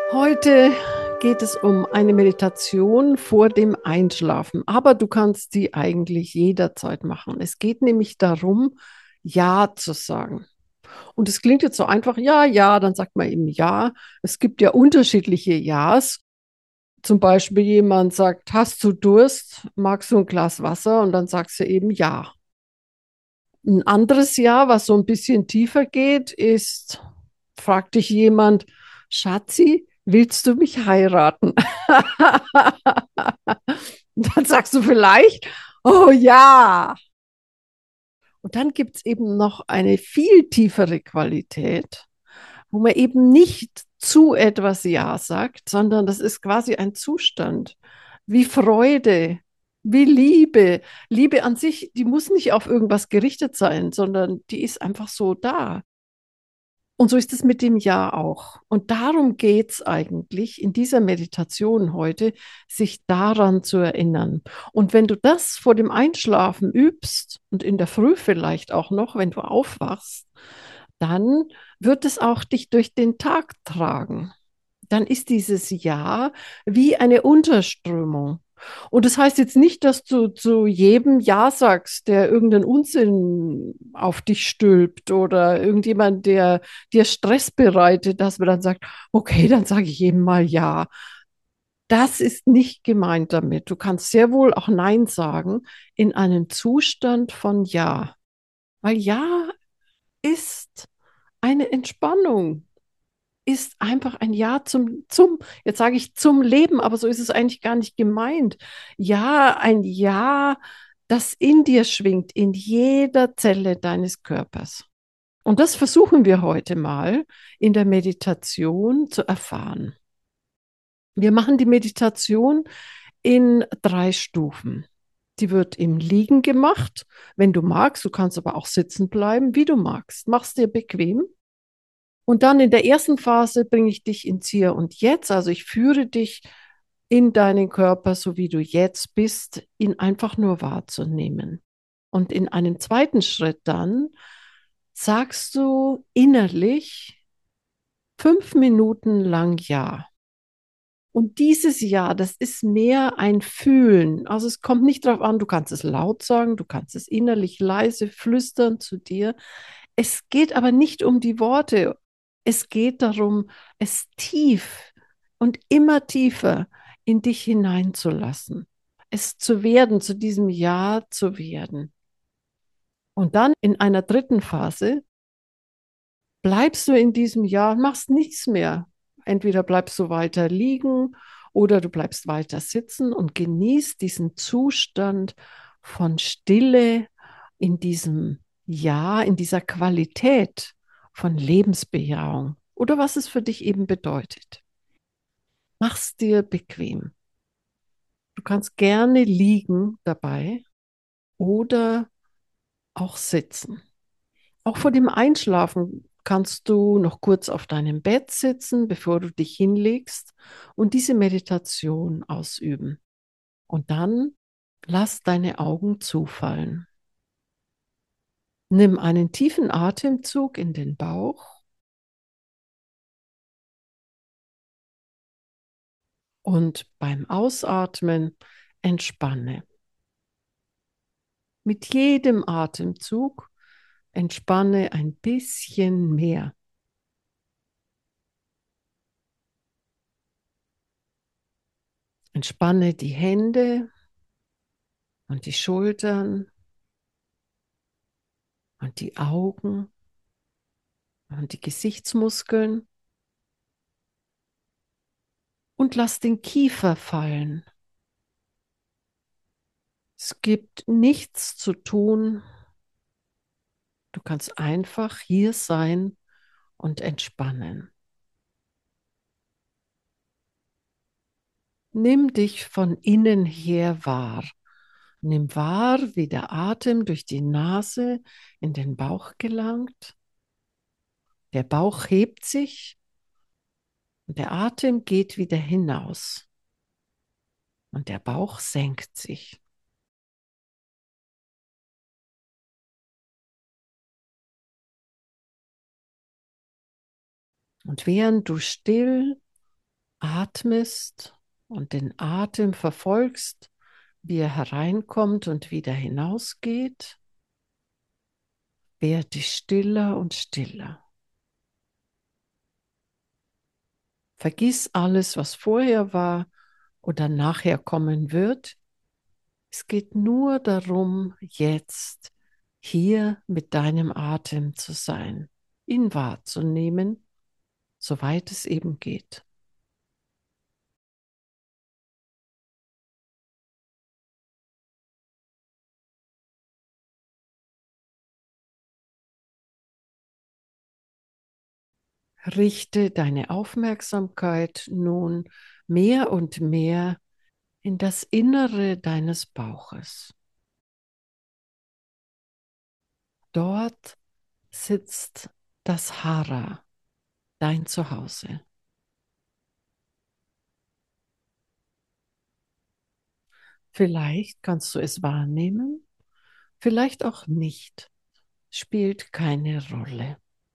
Heute geht es um eine Meditation vor dem Einschlafen, aber du kannst die eigentlich jederzeit machen. Es geht nämlich darum, Ja zu sagen. Und es klingt jetzt so einfach, ja, ja, dann sagt man eben ja. Es gibt ja unterschiedliche Ja's. Zum Beispiel jemand sagt, hast du Durst? Magst du ein Glas Wasser? Und dann sagst du eben ja. Ein anderes Ja, was so ein bisschen tiefer geht, ist, fragt dich jemand, Schatzi, willst du mich heiraten? Dann sagst du vielleicht, oh ja. Und dann gibt es eben noch eine viel tiefere Qualität, wo man eben nicht zu etwas Ja sagt, sondern das ist quasi ein Zustand, wie Freude, wie Liebe. Liebe an sich, die muss nicht auf irgendwas gerichtet sein, sondern die ist einfach so da. Und so ist es mit dem Ja auch. Und darum geht es eigentlich in dieser Meditation heute, sich daran zu erinnern. Und wenn du das vor dem Einschlafen übst und in der Früh vielleicht auch noch, wenn du aufwachst, dann wird es auch dich durch den Tag tragen. Dann ist dieses Ja wie eine Unterströmung. Und das heißt jetzt nicht, dass du zu jedem Ja sagst, der irgendeinen Unsinn auf dich stülpt oder irgendjemand, der dir Stress bereitet, dass man dann sagt, okay, dann sage ich eben mal Ja. Das ist nicht gemeint damit. Du kannst sehr wohl auch Nein sagen in einem Zustand von Ja. Weil Ja ist eine Entspannung, ist einfach ein Ja jetzt sage ich zum Leben, aber so ist es eigentlich gar nicht gemeint. Ja, ein Ja, das in dir schwingt, in jeder Zelle deines Körpers. Und das versuchen wir heute mal in der Meditation zu erfahren. Wir machen die Meditation in 3 Stufen. Die wird im Liegen gemacht, wenn du magst. Du kannst aber auch sitzen bleiben, wie du magst. Mach's dir bequem. Und dann in der ersten Phase bringe ich dich ins Hier und Jetzt. Also ich führe dich in deinen Körper, so wie du jetzt bist, ihn einfach nur wahrzunehmen. Und in einem zweiten Schritt dann sagst du innerlich 5 Minuten lang Ja. Und dieses Ja, das ist mehr ein Fühlen. Also es kommt nicht darauf an, du kannst es laut sagen, du kannst es innerlich leise flüstern zu dir. Es geht aber nicht um die Worte. Es geht darum, es tief und immer tiefer in dich hineinzulassen. Es zu werden, zu diesem Ja zu werden. Und dann in einer dritten Phase bleibst du in diesem Ja, machst nichts mehr. Entweder bleibst du weiter liegen oder du bleibst weiter sitzen und genießt diesen Zustand von Stille in diesem Ja, in dieser Qualität von Lebensbejahung oder was es für dich eben bedeutet. Mach's dir bequem. Du kannst gerne liegen dabei oder auch sitzen. Auch vor dem Einschlafen kannst du noch kurz auf deinem Bett sitzen, bevor du dich hinlegst und diese Meditation ausüben. Und dann lass deine Augen zufallen. Nimm einen tiefen Atemzug in den Bauch und beim Ausatmen entspanne. Mit jedem Atemzug entspanne ein bisschen mehr. Entspanne die Hände und die Schultern und die Augen und die Gesichtsmuskeln und lass den Kiefer fallen. Es gibt nichts zu tun. Du kannst einfach hier sein und entspannen. Nimm dich von innen her wahr. Nimm wahr, wie der Atem durch die Nase in den Bauch gelangt. Der Bauch hebt sich und der Atem geht wieder hinaus. Und der Bauch senkt sich. Und während du still atmest und den Atem verfolgst, wie er hereinkommt und wieder hinausgeht, werde stiller und stiller. Vergiss alles, was vorher war oder nachher kommen wird. Es geht nur darum, jetzt hier mit deinem Atem zu sein, ihn wahrzunehmen, soweit es eben geht. Richte deine Aufmerksamkeit nun mehr und mehr in das Innere deines Bauches. Dort sitzt das Hara, dein Zuhause. Vielleicht kannst du es wahrnehmen, vielleicht auch nicht. Spielt keine Rolle.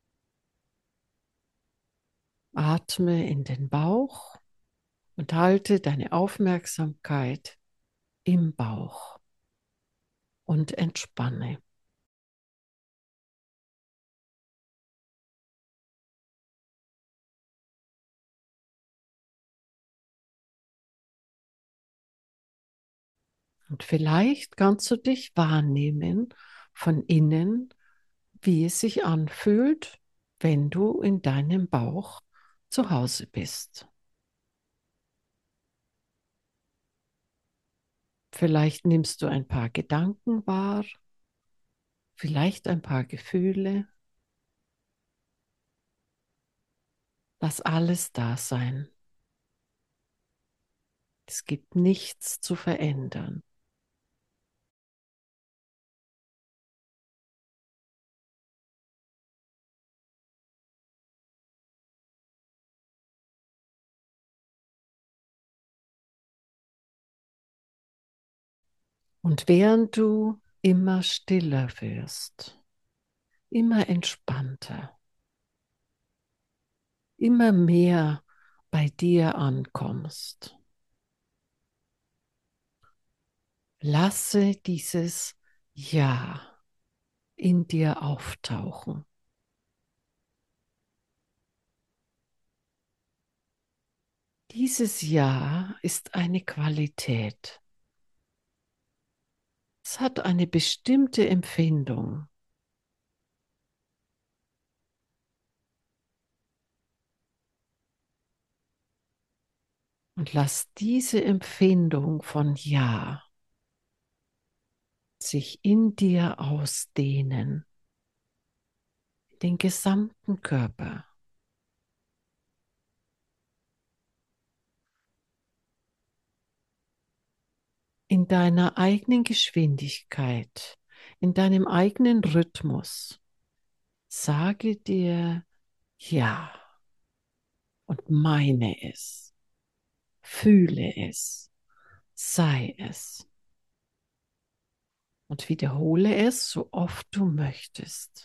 Atme in den Bauch und halte deine Aufmerksamkeit im Bauch und entspanne. Und vielleicht kannst du dich wahrnehmen von innen, wie es sich anfühlt, wenn du in deinem Bauch zu Hause bist. Vielleicht nimmst du ein paar Gedanken wahr, vielleicht ein paar Gefühle. Lass alles da sein. Es gibt nichts zu verändern. Und während du immer stiller wirst, immer entspannter, immer mehr bei dir ankommst, lasse dieses Ja in dir auftauchen. Dieses Ja ist eine Qualität. Es hat eine bestimmte Empfindung. Und lass diese Empfindung von Ja sich in dir ausdehnen, den gesamten Körper, in deiner eigenen Geschwindigkeit, in deinem eigenen Rhythmus. Sage dir Ja und meine es, fühle es, sei es und wiederhole es so oft du möchtest.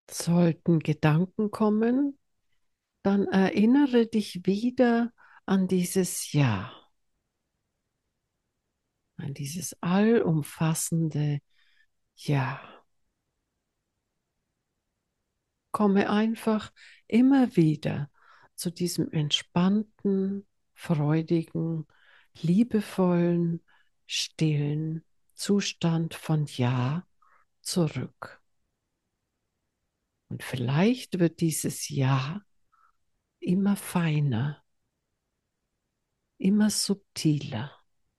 Sollten Gedanken kommen, dann erinnere dich wieder an dieses Ja, an dieses allumfassende Ja. Komme einfach immer wieder zu diesem entspannten, freudigen, liebevollen, stillen Zustand von Ja zurück. Und vielleicht wird dieses Ja immer feiner, immer subtiler,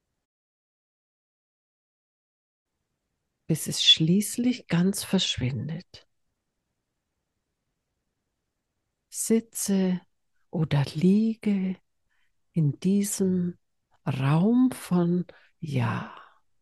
bis es schließlich ganz verschwindet. Sitze oder liege in diesem Raum von Ja.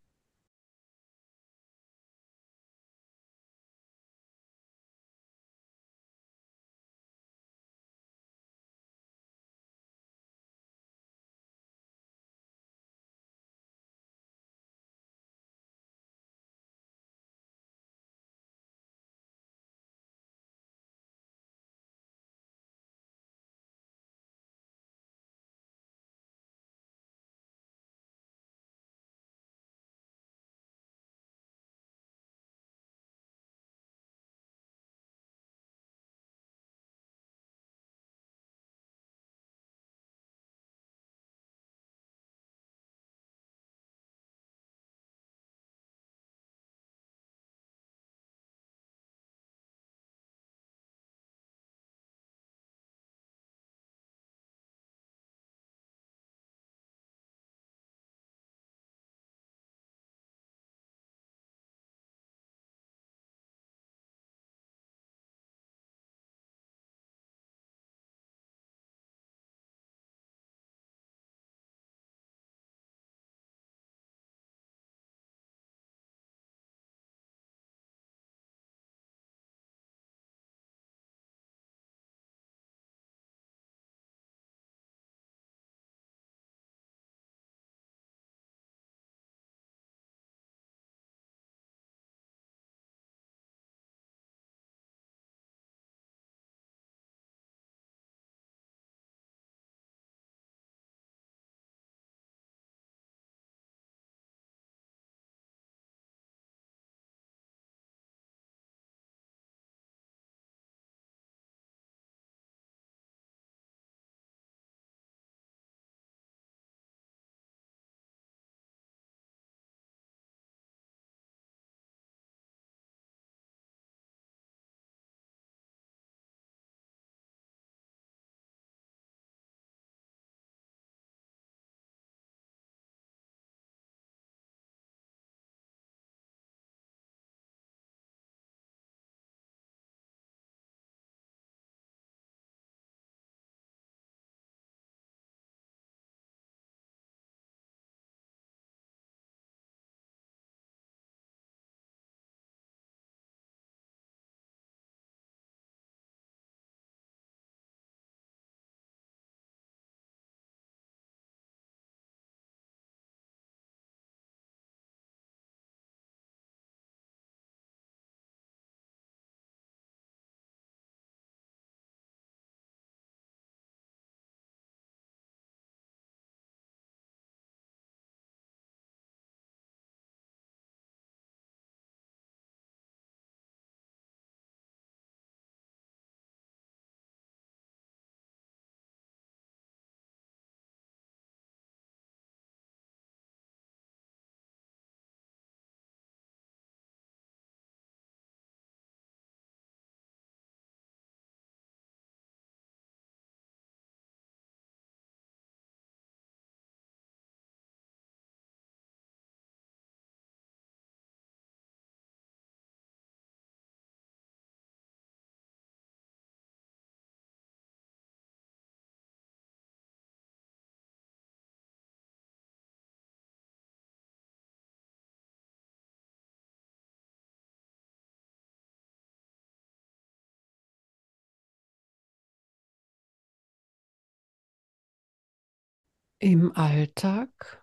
Im Alltag,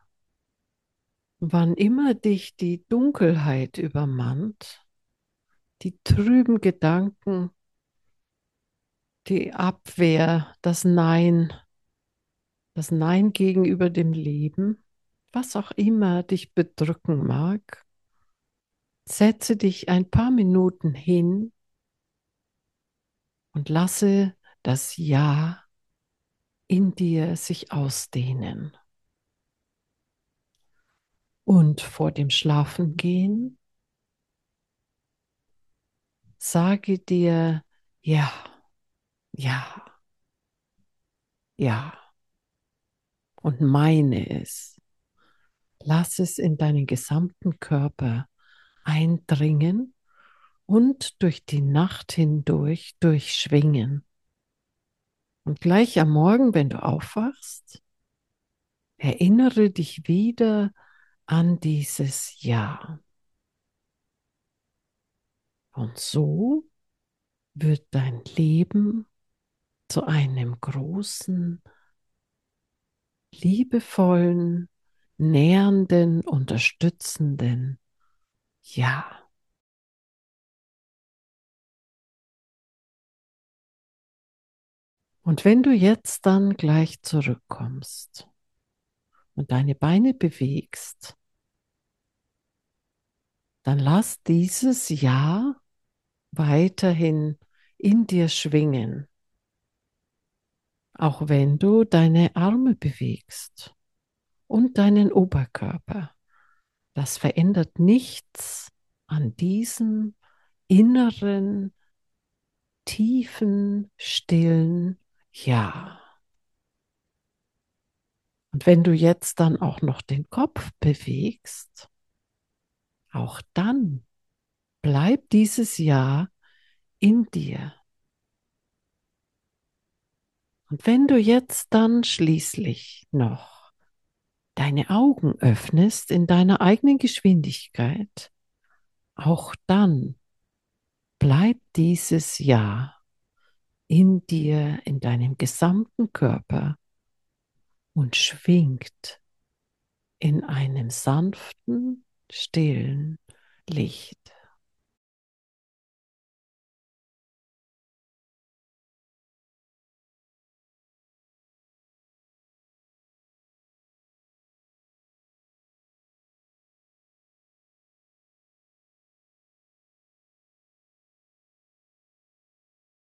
wann immer dich die Dunkelheit übermannt, die trüben Gedanken die Abwehr, das Nein gegenüber dem Leben, was auch immer dich bedrücken mag, setze dich ein paar Minuten hin und lasse das Ja in dir sich ausdehnen. Und vor dem Schlafengehen sage dir ja, ja, ja und meine es. Lass es in deinen gesamten Körper eindringen und durch die Nacht hindurch durchschwingen. Und gleich am Morgen, wenn du aufwachst, erinnere dich wieder an dieses Ja. Und so wird dein Leben zu einem großen, liebevollen, nährenden, unterstützenden Ja. Und wenn du jetzt dann gleich zurückkommst und deine Beine bewegst, dann lass dieses Ja weiterhin in dir schwingen, auch wenn du deine Arme bewegst und deinen Oberkörper. Das verändert nichts an diesem inneren, tiefen, stillen Ja. Und wenn du jetzt dann auch noch den Kopf bewegst, auch dann bleibt dieses Ja in dir. Und wenn du jetzt dann schließlich noch deine Augen öffnest in deiner eigenen Geschwindigkeit, auch dann bleibt dieses Ja in dir, in deinem gesamten Körper und schwingt in einem sanften, stillen Licht.